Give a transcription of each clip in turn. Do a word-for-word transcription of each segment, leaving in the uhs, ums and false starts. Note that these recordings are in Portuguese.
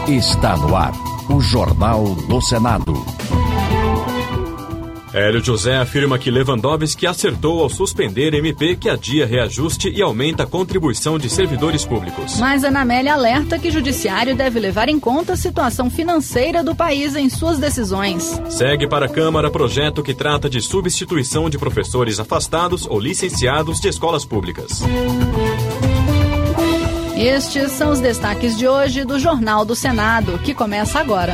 Está no ar o Jornal do Senado. Hélio José afirma que Lewandowski acertou ao suspender M P que adia reajuste e aumenta a contribuição de servidores públicos. Mas Ana Amélia alerta que o judiciário deve levar em conta a situação financeira do país em suas decisões. Segue para a Câmara projeto que trata de substituição de professores afastados ou licenciados de escolas públicas. Estes são os destaques de hoje do Jornal do Senado, que começa agora.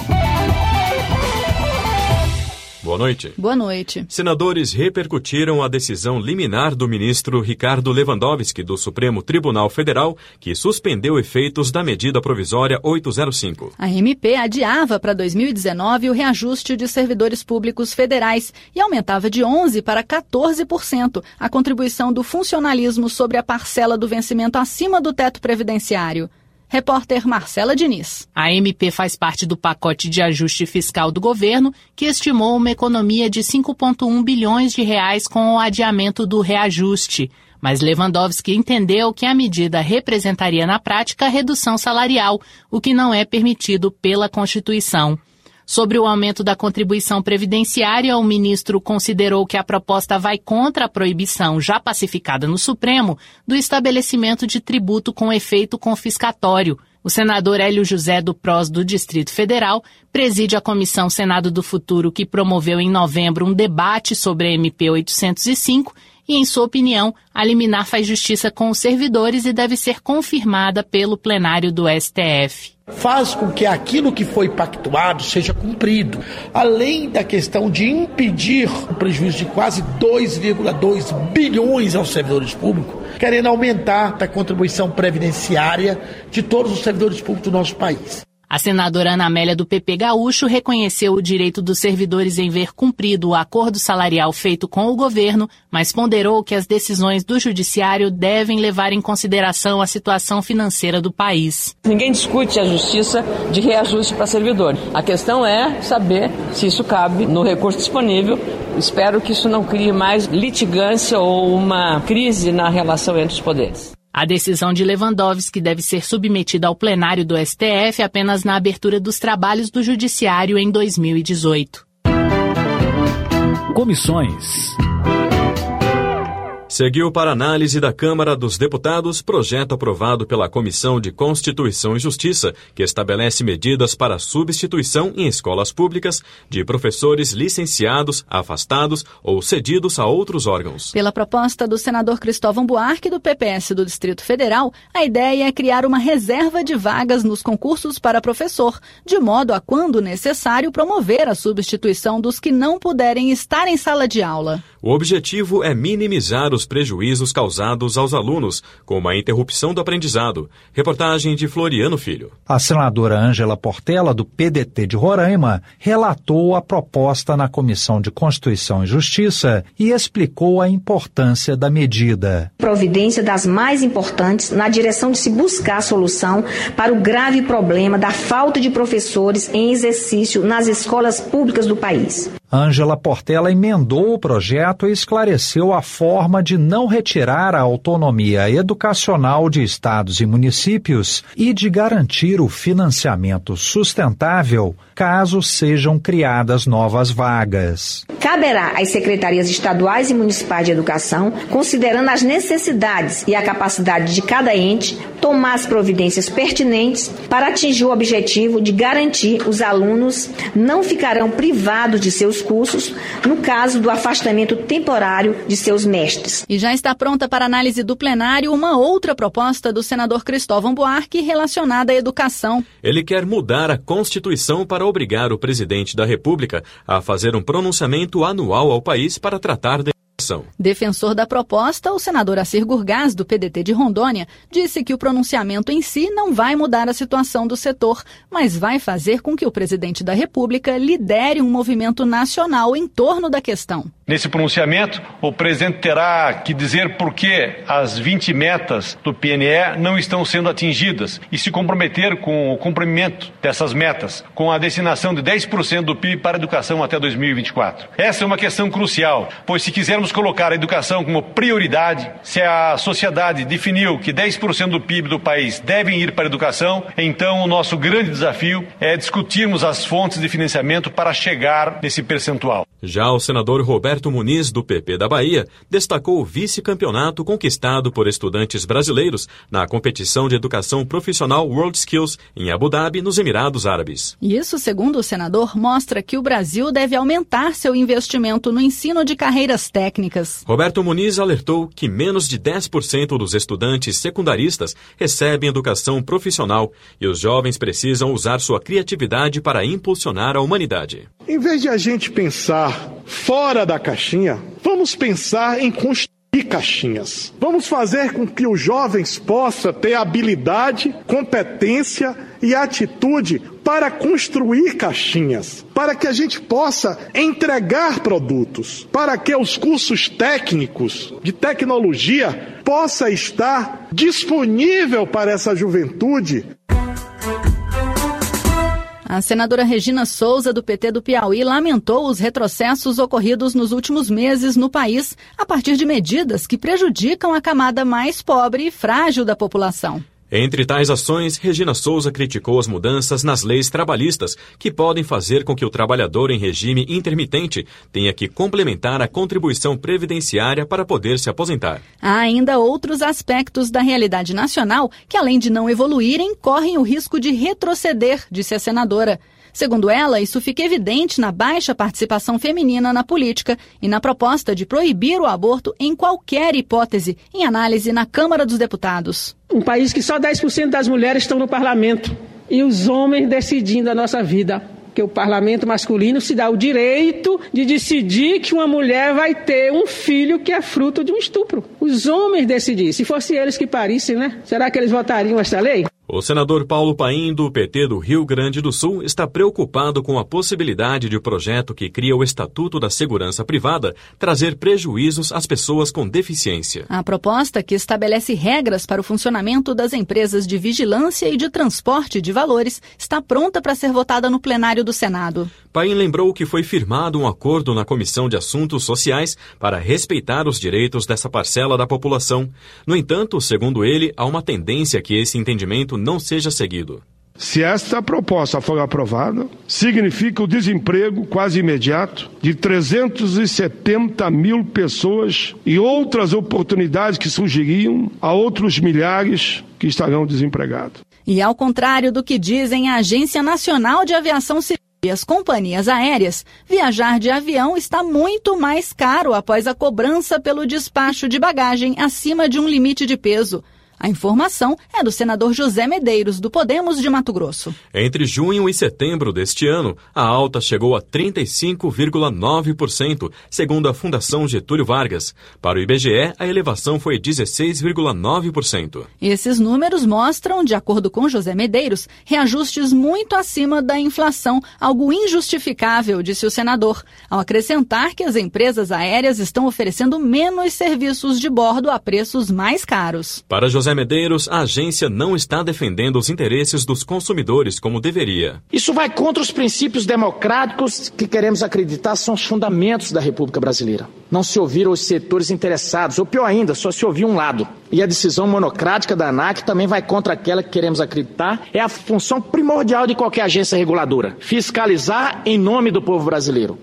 Boa noite. Boa noite. Senadores repercutiram a decisão liminar do ministro Ricardo Lewandowski do Supremo Tribunal Federal, que suspendeu efeitos da medida provisória oitocentos e cinco. A M P adiava para dois mil e dezenove o reajuste de servidores públicos federais e aumentava de onze por cento para quatorze por cento a contribuição do funcionalismo sobre a parcela do vencimento acima do teto previdenciário. Repórter Marcela Diniz. A M P faz parte do pacote de ajuste fiscal do governo, que estimou uma economia de cinco vírgula um bilhões de reais com o adiamento do reajuste. Mas Lewandowski entendeu que a medida representaria na prática redução salarial, o que não é permitido pela Constituição. Sobre o aumento da contribuição previdenciária, o ministro considerou que a proposta vai contra a proibição, já pacificada no Supremo, do estabelecimento de tributo com efeito confiscatório. O senador Hélio José do P R O S do Distrito Federal preside a Comissão Senado do Futuro, que promoveu em novembro um debate sobre a M P oitocentos e cinco e, em sua opinião, a liminar faz justiça com os servidores e deve ser confirmada pelo plenário do S T F. Faz com que aquilo que foi pactuado seja cumprido, além da questão de impedir o prejuízo de quase dois vírgula dois bilhões aos servidores públicos, querendo aumentar a contribuição previdenciária de todos os servidores públicos do nosso país. A senadora Ana Amélia do P P Gaúcho reconheceu o direito dos servidores em ver cumprido o acordo salarial feito com o governo, mas ponderou que as decisões do judiciário devem levar em consideração a situação financeira do país. Ninguém discute a justiça de reajuste para servidor. A questão é saber se isso cabe no recurso disponível. Espero que isso não crie mais litigância ou uma crise na relação entre os poderes. A decisão de Lewandowski deve ser submetida ao plenário do S T F apenas na abertura dos trabalhos do Judiciário em dois mil e dezoito. Comissões. Seguiu para análise da Câmara dos Deputados projeto aprovado pela Comissão de Constituição e Justiça, que estabelece medidas para a substituição em escolas públicas de professores licenciados, afastados ou cedidos a outros órgãos. Pela proposta do senador Cristóvão Buarque, do P P S do Distrito Federal, a ideia é criar uma reserva de vagas nos concursos para professor, de modo a, quando necessário, promover a substituição dos que não puderem estar em sala de aula. O objetivo é minimizar os prejuízos causados aos alunos, como a interrupção do aprendizado. Reportagem de Floriano Filho. A senadora Ângela Portela, do P D T de Roraima, relatou a proposta na Comissão de Constituição e Justiça e explicou a importância da medida. Providência das mais importantes na direção de se buscar solução para o grave problema da falta de professores em exercício nas escolas públicas do país. Ângela Portela emendou o projeto e esclareceu a forma de não retirar a autonomia educacional de estados e municípios e de garantir o financiamento sustentável caso sejam criadas novas vagas. Caberá às secretarias estaduais e municipais de educação, considerando as necessidades e a capacidade de cada ente, tomar as providências pertinentes para atingir o objetivo de garantir os alunos não ficarão privados de seus cursos no caso do afastamento temporário de seus mestres. E já está pronta para análise do plenário uma outra proposta do senador Cristóvão Buarque relacionada à educação. Ele quer mudar a Constituição para obrigar o presidente da República a fazer um pronunciamento anual ao país para tratar da educação. Defensor da proposta, o senador Assir Gurgás, do P D T de Rondônia, disse que o pronunciamento em si não vai mudar a situação do setor, mas vai fazer com que o presidente da República lidere um movimento nacional em torno da questão. Nesse pronunciamento, o presidente terá que dizer por que as vinte metas do P N E não estão sendo atingidas e se comprometer com o cumprimento dessas metas, com a destinação de dez por cento do P I B para a educação até dois mil e vinte e quatro. Essa é uma questão crucial, pois se quisermos colocar a educação como prioridade, se a sociedade definiu que dez por cento do P I B do país devem ir para a educação, então o nosso grande desafio é discutirmos as fontes de financiamento para chegar nesse percentual. Já o senador Roberto Muniz, do P P da Bahia, destacou o vice-campeonato conquistado por estudantes brasileiros na competição de educação profissional World Skills em Abu Dhabi, nos Emirados Árabes. Isso, segundo o senador, mostra que o Brasil deve aumentar seu investimento no ensino de carreiras técnicas. Roberto Muniz alertou que menos de dez por cento dos estudantes secundaristas recebem educação profissional e os jovens precisam usar sua criatividade para impulsionar a humanidade. Em vez de a gente pensar fora da caixinha, vamos pensar em construir caixinhas. Vamos fazer com que os jovens possam ter habilidade, competência e atitude para construir caixinhas, para que a gente possa entregar produtos, para que os cursos técnicos de tecnologia possa estar disponível para essa juventude. A senadora Regina Souza, do P T do Piauí, lamentou os retrocessos ocorridos nos últimos meses no país a partir de medidas que prejudicam a camada mais pobre e frágil da população. Entre tais ações, Regina Souza criticou as mudanças nas leis trabalhistas que podem fazer com que o trabalhador em regime intermitente tenha que complementar a contribuição previdenciária para poder se aposentar. Há ainda outros aspectos da realidade nacional que, além de não evoluírem, correm o risco de retroceder, disse a senadora. Segundo ela, isso fica evidente na baixa participação feminina na política e na proposta de proibir o aborto em qualquer hipótese, em análise na Câmara dos Deputados. Um país que só dez por cento das mulheres estão no parlamento e os homens decidindo a nossa vida. Que o parlamento masculino se dá o direito de decidir que uma mulher vai ter um filho que é fruto de um estupro. Os homens decidirem. Se fosse eles que parissem, né? Será que eles votariam essa lei? O senador Paulo Paim, do P T do Rio Grande do Sul, está preocupado com a possibilidade de o projeto que cria o Estatuto da Segurança Privada trazer prejuízos às pessoas com deficiência. A proposta, que estabelece regras para o funcionamento das empresas de vigilância e de transporte de valores, está pronta para ser votada no plenário do Senado. Paim lembrou que foi firmado um acordo na Comissão de Assuntos Sociais para respeitar os direitos dessa parcela da população. No entanto, segundo ele, há uma tendência que esse entendimento não seja seguido. Se esta proposta for aprovada, significa o desemprego quase imediato de trezentos e setenta mil pessoas e outras oportunidades que surgiriam a outros milhares que estarão desempregados. E ao contrário do que dizem a Agência Nacional de Aviação Civil e as companhias aéreas, viajar de avião está muito mais caro após a cobrança pelo despacho de bagagem acima de um limite de peso. A informação é do senador José Medeiros, do Podemos de Mato Grosso. Entre junho e setembro deste ano, a alta chegou a trinta e cinco vírgula nove por cento, segundo a Fundação Getúlio Vargas. Para o I B G E, a elevação foi dezesseis vírgula nove por cento. Esses números mostram, de acordo com José Medeiros, reajustes muito acima da inflação, algo injustificável, disse o senador, ao acrescentar que as empresas aéreas estão oferecendo menos serviços de bordo a preços mais caros. Para José Medeiros, a agência não está defendendo os interesses dos consumidores como deveria. Isso vai contra os princípios democráticos que queremos acreditar são os fundamentos da República Brasileira. Não se ouviram os setores interessados, ou pior ainda, só se ouviu um lado. E a decisão monocrática da ANAC também vai contra aquela que queremos acreditar. É a função primordial de qualquer agência reguladora: fiscalizar em nome do povo brasileiro.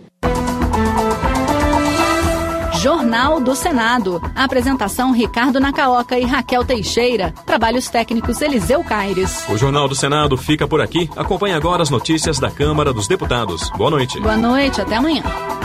Jornal do Senado. Apresentação: Ricardo Nacaoca e Raquel Teixeira. Trabalhos técnicos: Eliseu Caires. O Jornal do Senado fica por aqui. Acompanhe agora as notícias da Câmara dos Deputados. Boa noite. Boa noite, até amanhã.